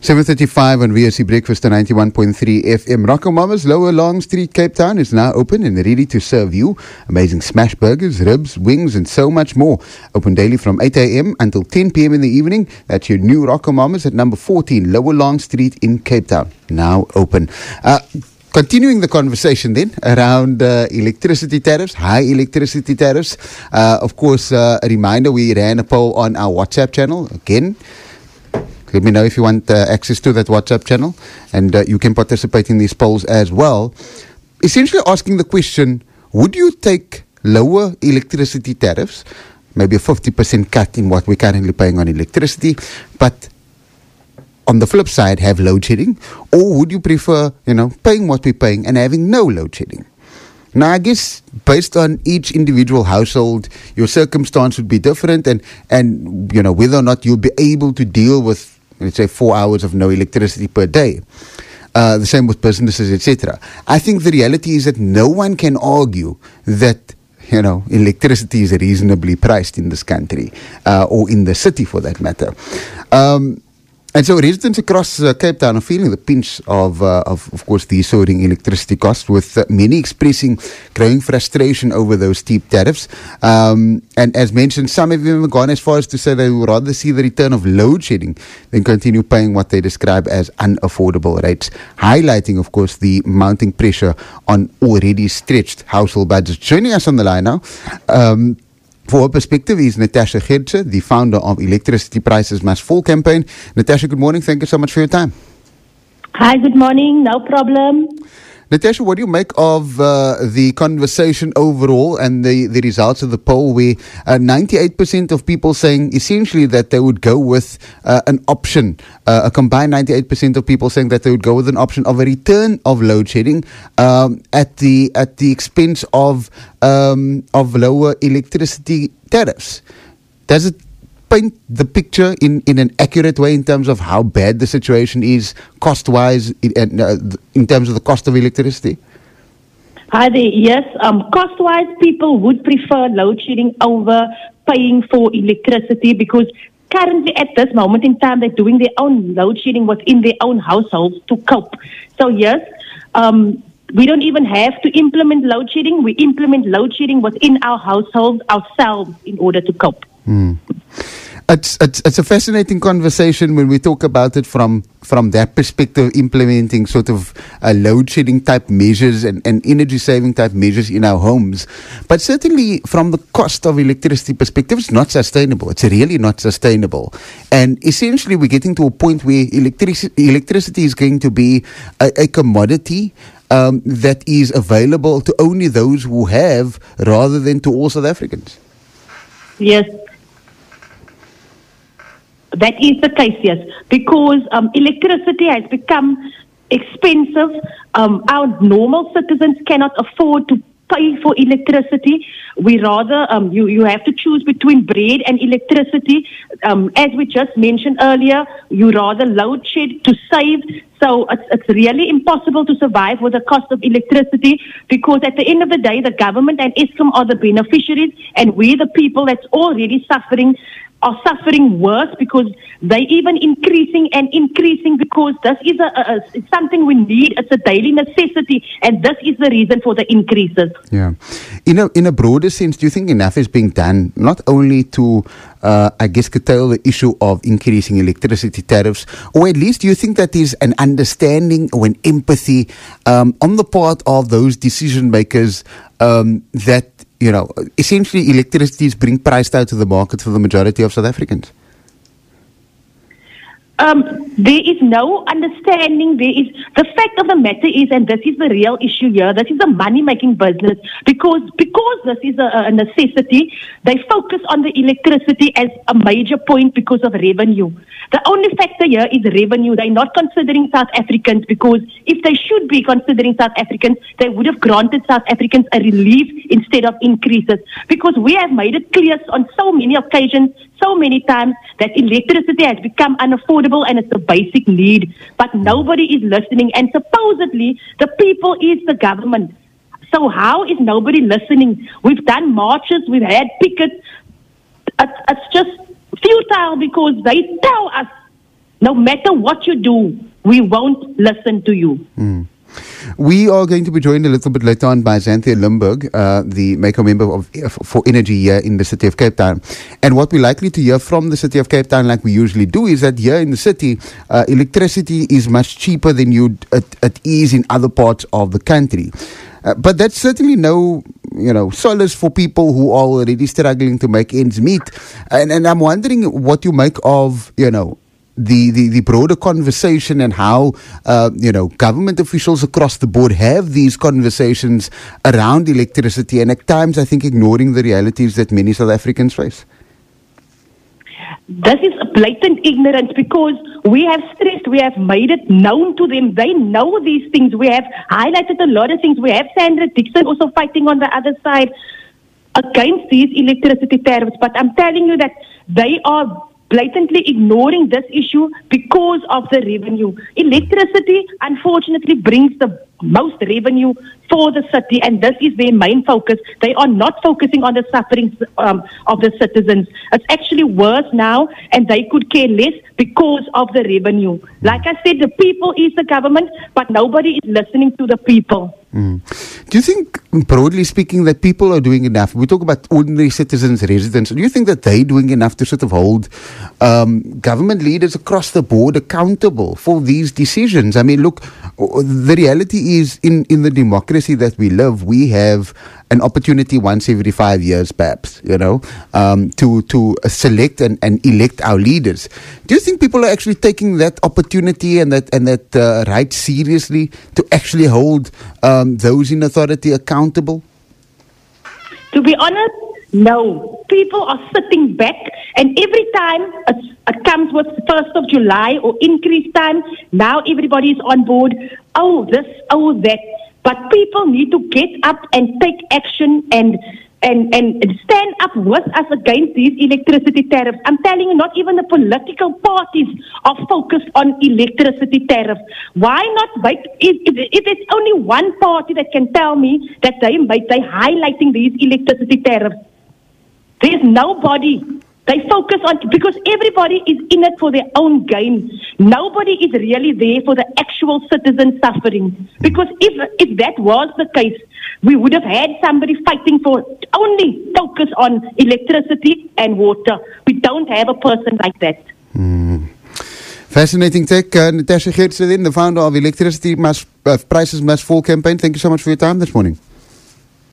7:35 on VSC Breakfast on 91.3 FM. Rocco Mama's Lower Long Street, Cape Town is now open and ready to serve you amazing smash burgers, ribs, wings and so much more. Open daily from 8 a.m. until 10 p.m. in the evening. That's your new Rocco Mama's at number 14 Lower Long Street in Cape Town. Now open. Continuing the conversation then around electricity tariffs, high electricity tariffs. Of course, a reminder, we ran a poll on our WhatsApp channel. Again, let me know if you want access to that WhatsApp channel, and you can participate in these polls as well. Essentially asking the question, would you take lower electricity tariffs, maybe a 50% cut in what we're currently paying on electricity, but on the flip side have load shedding, or would you prefer, paying what we're paying and having no load shedding? Now, I guess based on each individual household, your circumstance would be different, and whether or not you'll be able to deal with, let's say, 4 hours of no electricity per day. The same with businesses, etc. I think the reality is that no one can argue that electricity is reasonably priced in this country, or in the city for that matter. And so residents across Cape Town are feeling the pinch of course, the soaring electricity costs, with many expressing growing frustration over those steep tariffs. And as mentioned, some have even gone as far as to say they would rather see the return of load shedding than continue paying what they describe as unaffordable rates, highlighting, of course, the mounting pressure on already stretched household budgets. Joining us on the line now, for her perspective is Natasha Geertse, the founder of Electricity Prices Must Fall campaign. Natasha, good morning. Thank you so much for your time. Hi, good morning. No problem. Natasha, what do you make of the conversation overall and the results of the poll, where 98% of people saying essentially that they would go with an option, a combined 98% of people saying that they would go with an option of a return of load shedding at the expense of lower electricity tariffs? Does it paint the picture in an accurate way in terms of how bad the situation is cost-wise, and in terms of the cost of electricity? Hi there. Yes, cost-wise, people would prefer load shedding over paying for electricity, because currently at this moment in time, they're doing their own load shedding within their own households to cope. So yes, we don't even have to implement load shedding. We implement load shedding within our households ourselves in order to cope. It's a fascinating conversation when we talk about it from that perspective, implementing sort of load shedding type measures and energy saving type measures in our homes. But certainly from the cost of electricity perspective, it's not sustainable. It's really not sustainable. And essentially we're getting to a point where electricity is going to be a commodity that is available to only those who have, rather than to all South Africans. Yes. That is the case, yes, because electricity has become expensive. Our normal citizens cannot afford to pay for electricity. We rather, you have to choose between bread and electricity. As we just mentioned earlier, you rather load shed to save. So it's really impossible to survive with the cost of electricity, because at the end of the day, the government and Eskom are the beneficiaries, and we, the people that's already suffering, are suffering worse, because they even increasing, because this is it's something we need. It's a daily necessity, and this is the reason for the increases. Yeah. In a broader sense, do you think enough is being done, not only to, curtail the issue of increasing electricity tariffs, or at least do you think that there's an understanding or an empathy on the part of those decision makers that essentially electricity is being priced out of the market for the majority of South Africans? There is no understanding. The fact of the matter is, and this is the real issue here, this is a money-making business, because this is a necessity. They focus on the electricity as a major point because of revenue. The only factor here is revenue. They're not considering South Africans, because if they should be considering South Africans, they would have granted South Africans a relief instead of increases, because we have made it clear on so many occasions, so many times, that electricity has become unaffordable and it's a basic need. But nobody is listening, and supposedly the people is the government. So how is nobody listening? We've done marches, we've had pickets. It's just futile, because they tell us No matter what you do, we won't listen to you. We are going to be joined a little bit later on by Xanthia Limburg, the MACO member for energy here in the city of Cape Town. And what we're likely to hear from the city of Cape Town, like we usually do, is that here in the city, electricity is much cheaper than it is in other parts of the country. But that's certainly no, solace for people who are already struggling to make ends meet. And I'm wondering what you make of, the broader conversation and how government officials across the board have these conversations around electricity, and at times I think ignoring the realities that many South Africans face. This is blatant ignorance, because we have stressed, we have made it known to them. They know these things. We have highlighted a lot of things. We have Sandra Dixon also fighting on the other side against these electricity tariffs. But I'm telling you that they are blatantly ignoring this issue because of the revenue. Electricity, unfortunately, brings the most revenue for the city, and this is their main focus. They are not focusing on the sufferings of the citizens. It's actually worse now, and they could care less because of the revenue. Like I said, the people is the government, but nobody is listening to the people. Do you think, broadly speaking, that people are doing enough? We talk about ordinary citizens, residents. Do you think that they're doing enough to sort of hold government leaders across the board accountable for these decisions? I mean, look, the reality is in the democracy that we live, we have an opportunity once every 5 years, perhaps, to select and elect our leaders. Do you think people are actually taking that opportunity and that right seriously to actually hold those in authority accountable? To be honest, no. People are sitting back, and every time it comes with 1st of July or increase time, now everybody is on board. Oh, this, oh, that. But people need to get up and take action and stand up with us against these electricity tariffs. I'm telling you, not even the political parties are focused on electricity tariffs. Why not wait? If it's only one party that can tell me that they're highlighting these electricity tariffs, there's nobody. They focus on, because everybody is in it for their own gain. Nobody is really there for the actual citizen suffering. Because if that was the case, we would have had somebody fighting for only focus on electricity and water. We don't have a person like that. Fascinating take. Natasha Geertsen, the founder of Electricity Prices Must Fall campaign. Thank you so much for your time this morning.